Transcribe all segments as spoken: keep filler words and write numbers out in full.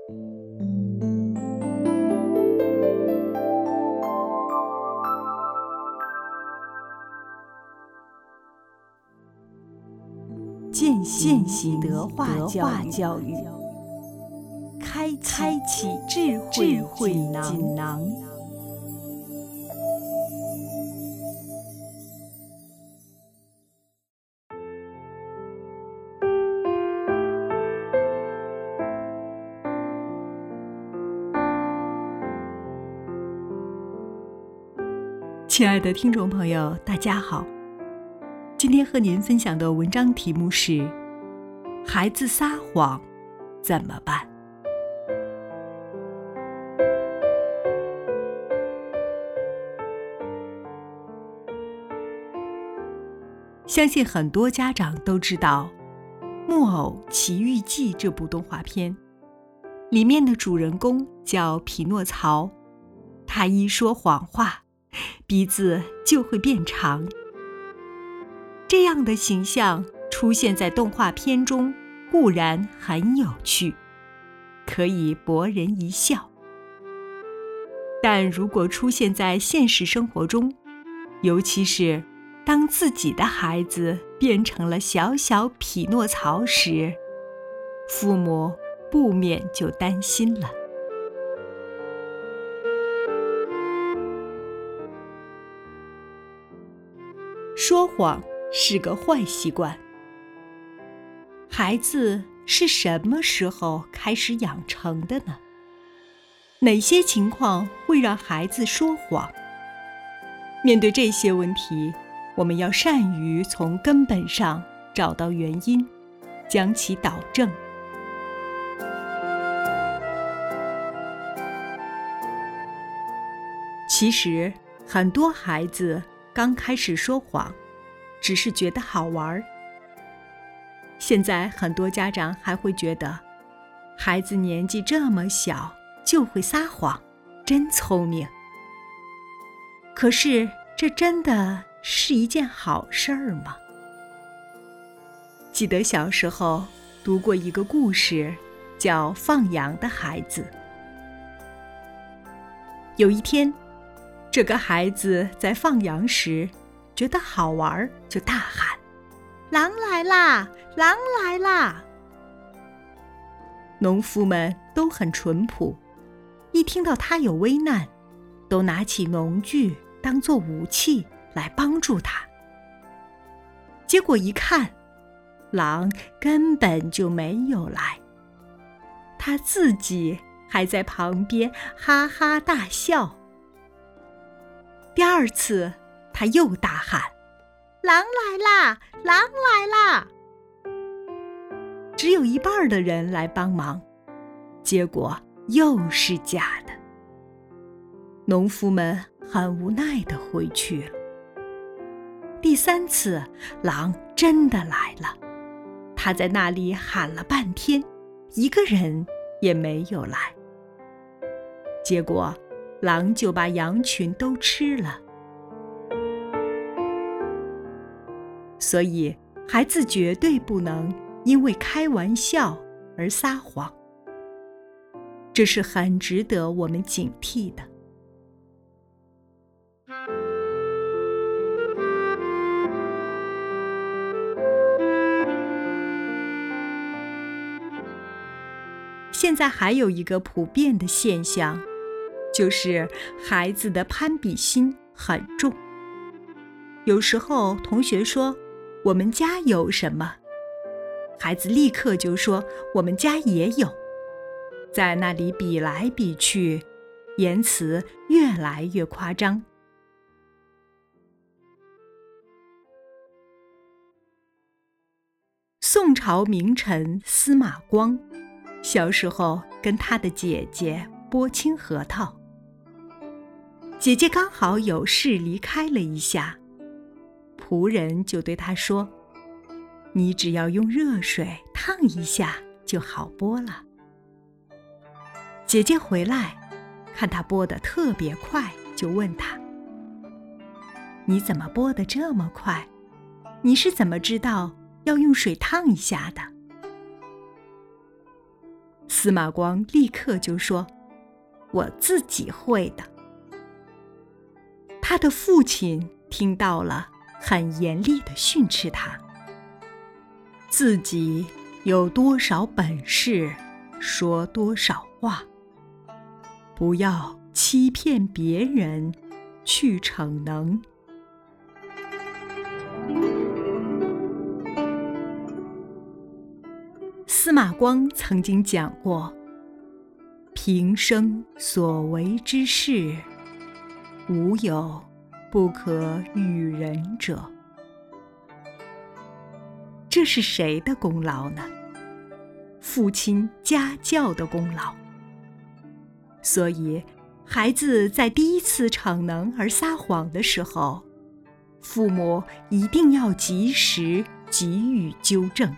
践行德化教育，开启智慧锦囊。亲爱的听众朋友，大家好。今天和您分享的文章题目是：孩子撒谎怎么办？相信很多家长都知道《木偶奇遇记》这部动画片，里面的主人公叫匹诺曹，他一说谎话，鼻子就会变长。这样的形象出现在动画片中固然很有趣，可以博人一笑，但如果出现在现实生活中，尤其是当自己的孩子变成了小小匹诺曹时，父母不免就担心了。说谎是个坏习惯，孩子是什么时候开始养成的呢？哪些情况会让孩子说谎？面对这些问题，我们要善于从根本上找到原因，将其导正。其实，很多孩子刚开始说谎，只是觉得好玩。现在很多家长还会觉得，孩子年纪这么小就会撒谎，真聪明。可是，这真的是一件好事儿吗？记得小时候读过一个故事，叫《放羊的孩子》。有一天，这个孩子在放羊时觉得好玩，就大喊：狼来啦！狼来啦！农夫们都很淳朴，一听到他有危难，都拿起农具当作武器来帮助他。结果一看，狼根本就没有来，他自己还在旁边哈哈大笑。第二次，他又大喊：狼来啦！狼来啦！只有一半的人来帮忙，结果又是假的。农夫们很无奈地回去了。第三次，狼真的来了，他在那里喊了半天，一个人也没有来。结果，狼就把羊群都吃了。所以，孩子绝对不能因为开玩笑而撒谎，这是很值得我们警惕的。现在还有一个普遍的现象，就是孩子的攀比心很重。有时候同学说我们家有什么，孩子立刻就说我们家也有，在那里比来比去，言辞越来越夸张。宋朝名臣司马光小时候跟他的姐姐剥青核桃，姐姐刚好有事离开了一下，仆人就对他说：你只要用热水烫一下就好剥了。姐姐回来看他剥得特别快，就问他：你怎么剥得这么快？你是怎么知道要用水烫一下的？司司马光立刻就说：“我自己会的。”他的父亲听到了，很严厉地训斥他：“自己有多少本事，说多少话，不要欺骗别人，去逞能。”司马光曾经讲过：“平生所为之事，无有不可与人者。”这是谁的功劳呢？父亲家教的功劳。所以，孩子在第一次逞能而撒谎的时候，父母一定要及时给予纠正。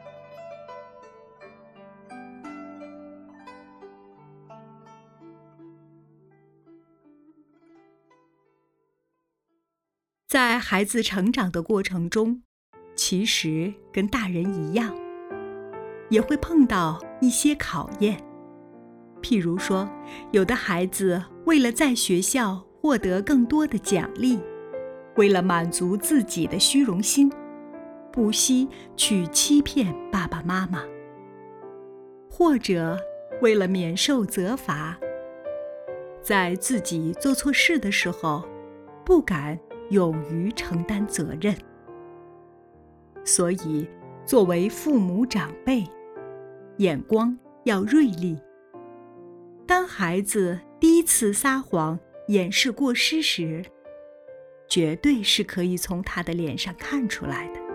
在孩子成长的过程中，其实跟大人一样，也会碰到一些考验。譬如说，有的孩子为了在学校获得更多的奖励，为了满足自己的虚荣心，不惜去欺骗爸爸妈妈；或者为了免受责罚，在自己做错事的时候，不敢勇于承担责任。所以，作为父母长辈，眼光要锐利。当孩子第一次撒谎掩饰过失时，绝对是可以从他的脸上看出来的。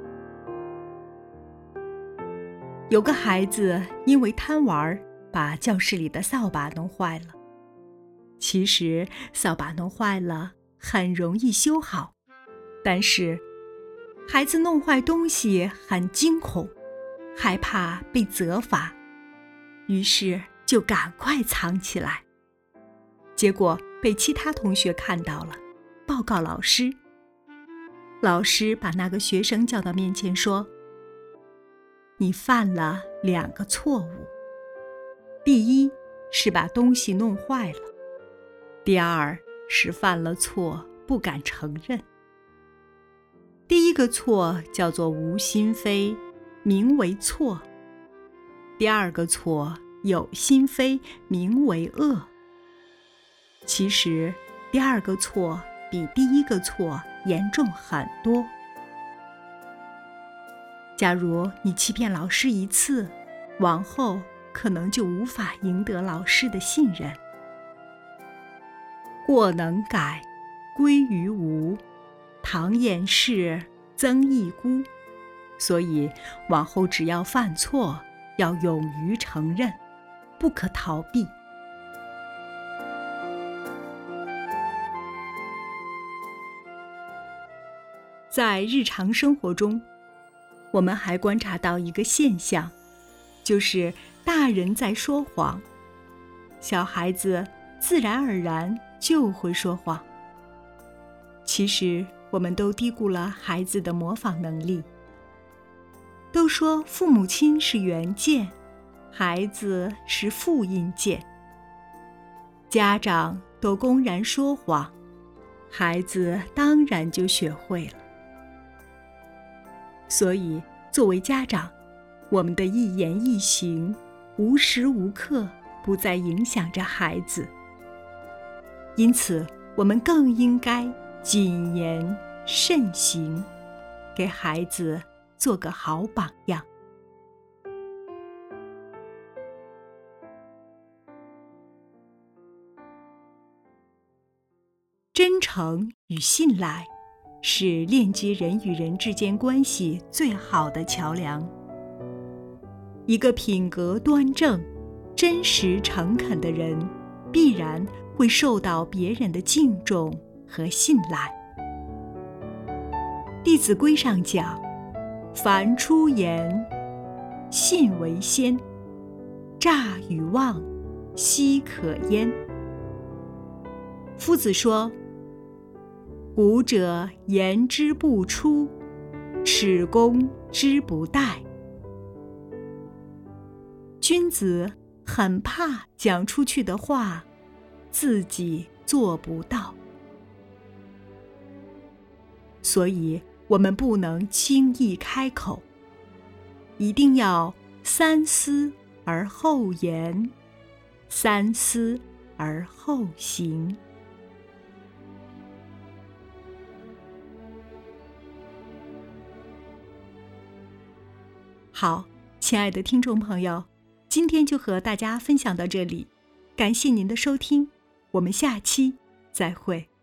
有个孩子因为贪玩，把教室里的扫把弄坏了。其实扫把弄坏了很容易修好，但是孩子弄坏东西很惊恐，害怕被责罚，于是就赶快藏起来。结果被其他同学看到了，报告老师。老师把那个学生叫到面前说：“你犯了两个错误，第一是把东西弄坏了，第二是犯了错不敢承认。第一个错叫做无心非，名为错；第二个错有心非，名为恶。其实第二个错比第一个错严重很多。假如你欺骗老师一次，往后可能就无法赢得老师的信任。过能改，归于无，唐掩饰，增益孤。所以往后只要犯错，要勇于承认，不可逃避。在日常生活中，我们还观察到一个现象，就是大人在说谎，小孩子自然而然就会说谎。其实我们都低估了孩子的模仿能力。都说父母亲是原件，孩子是复印件。家长都公然说谎，孩子当然就学会了。所以作为家长，我们的一言一行无时无刻不在影响着孩子。因此我们更应该谨言慎行，给孩子做个好榜样。真诚与信赖是链接人与人之间关系最好的桥梁。一个品格端正、真实诚恳的人，必然会受到别人的敬重和信赖。《弟子规》上讲：凡出言，信为先，诈与妄，奚可焉。夫子说：古者言之不出，耻公之不殆。君子很怕讲出去的话自己做不到，所以我们不能轻易开口，一定要三思而后言，三思而后行。好，亲爱的听众朋友，今天就和大家分享到这里，感谢您的收听，我们下期再会。